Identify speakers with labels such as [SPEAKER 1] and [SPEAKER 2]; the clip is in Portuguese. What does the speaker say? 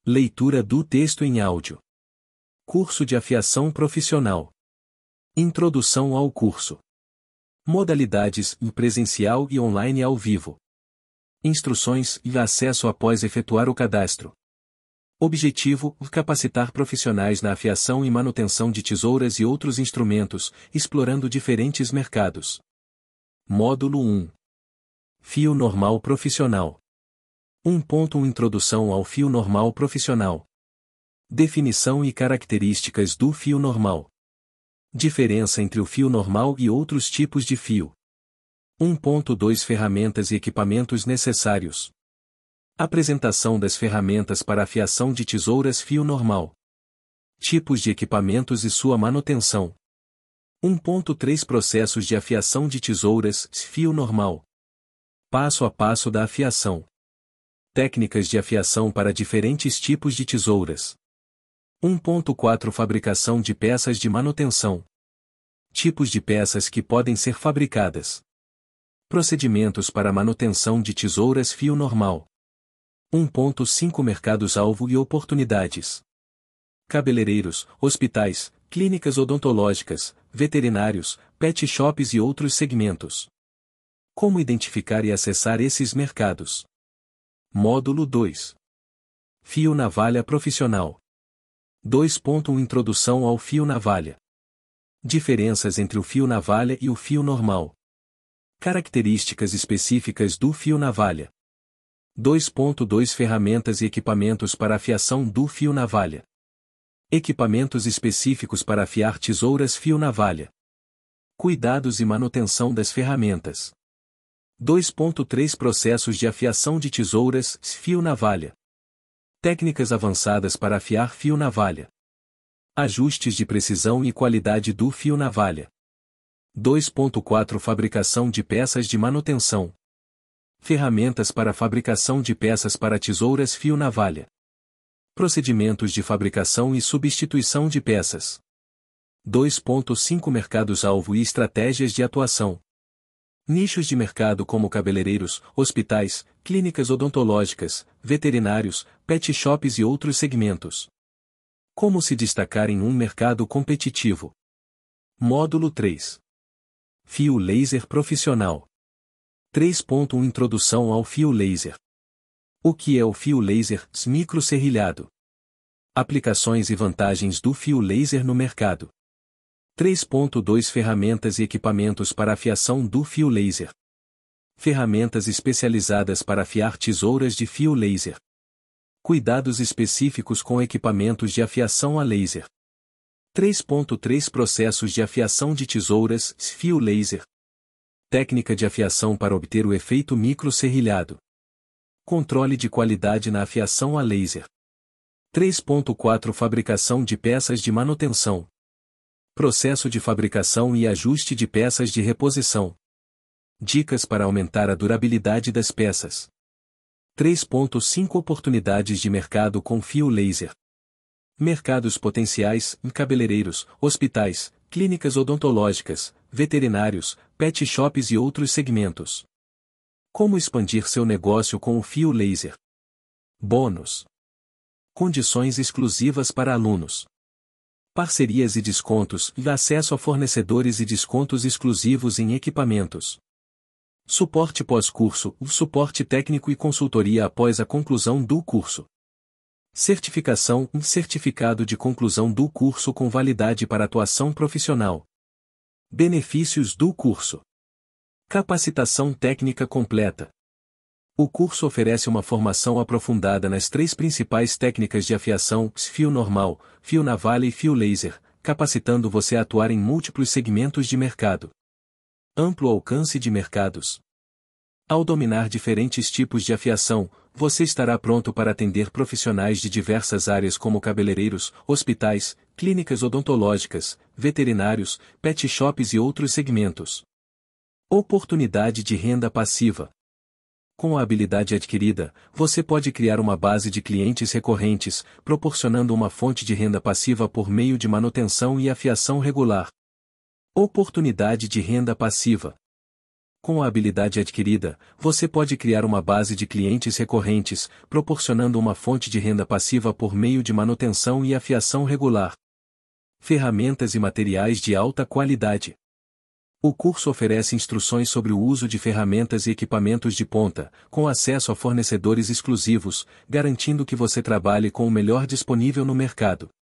[SPEAKER 1] Leitura do texto em áudio. Curso de afiação profissional. Introdução ao curso. Modalidades em presencial e online ao vivo. Instruções e acesso após efetuar o cadastro. Objetivo: capacitar profissionais na afiação e manutenção de tesouras e outros instrumentos, explorando diferentes mercados. Módulo 1. Fio normal profissional. 1.1 Introdução ao fio normal profissional. Definição e características do fio normal. Diferença entre o fio normal e outros tipos de fio. 1.2 Ferramentas e equipamentos necessários. Apresentação das ferramentas para afiação de tesouras fio normal. Tipos de equipamentos e sua manutenção. 1.3 Processos de afiação de tesouras fio normal. Passo a passo da afiação. Técnicas de afiação para diferentes tipos de tesouras. 1.4 Fabricação de peças de manutenção. Tipos de peças que podem ser fabricadas. Procedimentos para manutenção de tesouras fio normal. 1.5 Mercados-alvo e oportunidades. Cabeleireiros, hospitais, clínicas odontológicas, veterinários, pet shops e outros segmentos. Como identificar e acessar esses mercados? Módulo 2. Fio navalha profissional. 2.1 Introdução ao fio navalha. Diferenças entre o fio navalha e o fio normal. Características específicas do fio navalha. 2.2 Ferramentas e equipamentos para afiação do fio navalha. Equipamentos específicos para afiar tesouras fio navalha. Cuidados e manutenção das ferramentas. 2.3 Processos de afiação de tesouras fio navalha. Técnicas avançadas para afiar fio navalha. Ajustes de precisão e qualidade do fio navalha. 2.4 Fabricação de peças de manutenção. Ferramentas para fabricação de peças para tesouras fio navalha. Procedimentos de fabricação e substituição de peças. 2.5 Mercados-alvo e estratégias de atuação. Nichos de mercado como cabeleireiros, hospitais, clínicas odontológicas, veterinários, pet shops e outros segmentos. Como se destacar em um mercado competitivo? Módulo 3. Fio laser profissional. 3.1 Introdução ao fio laser. O que é o fio laser microserrilhado? Aplicações e vantagens do fio laser no mercado. 3.2 Ferramentas e equipamentos para afiação do fio laser. Ferramentas especializadas para afiar tesouras de fio laser. Cuidados específicos com equipamentos de afiação a laser. 3.3 Processos de afiação de tesouras fio laser. Técnica de afiação para obter o efeito microserrilhado. Controle de qualidade na afiação a laser. 3.4 Fabricação de peças de manutenção. Processo de fabricação e ajuste de peças de reposição. Dicas para aumentar a durabilidade das peças. 3.5 Oportunidades de mercado com fio laser. Mercados potenciais em cabeleireiros, hospitais, clínicas odontológicas, veterinários, pet shops e outros segmentos. Como expandir seu negócio com o fio laser? Bônus. Condições exclusivas para alunos. Parcerias e descontos e acesso a fornecedores e descontos exclusivos em equipamentos. Suporte pós-curso, suporte técnico e consultoria após a conclusão do curso. Certificação e certificado de conclusão do curso com validade para atuação profissional. Benefícios do curso. Capacitação técnica completa. O curso oferece uma formação aprofundada nas 3 principais técnicas de afiação, fio normal, fio navalha e fio laser, capacitando você a atuar em múltiplos segmentos de mercado. Amplo alcance de mercados. Ao dominar diferentes tipos de afiação, você estará pronto para atender profissionais de diversas áreas como cabeleireiros, hospitais, clínicas odontológicas, veterinários, pet shops e outros segmentos. Oportunidade de renda passiva. Com a habilidade adquirida, você pode criar uma base de clientes recorrentes, proporcionando uma fonte de renda passiva por meio de manutenção e afiação regular. Oportunidade de renda passiva. Com a habilidade adquirida, você pode criar uma base de clientes recorrentes, proporcionando uma fonte de renda passiva por meio de manutenção e afiação regular. Ferramentas e materiais de alta qualidade. O curso oferece instruções sobre o uso de ferramentas e equipamentos de ponta, com acesso a fornecedores exclusivos, garantindo que você trabalhe com o melhor disponível no mercado.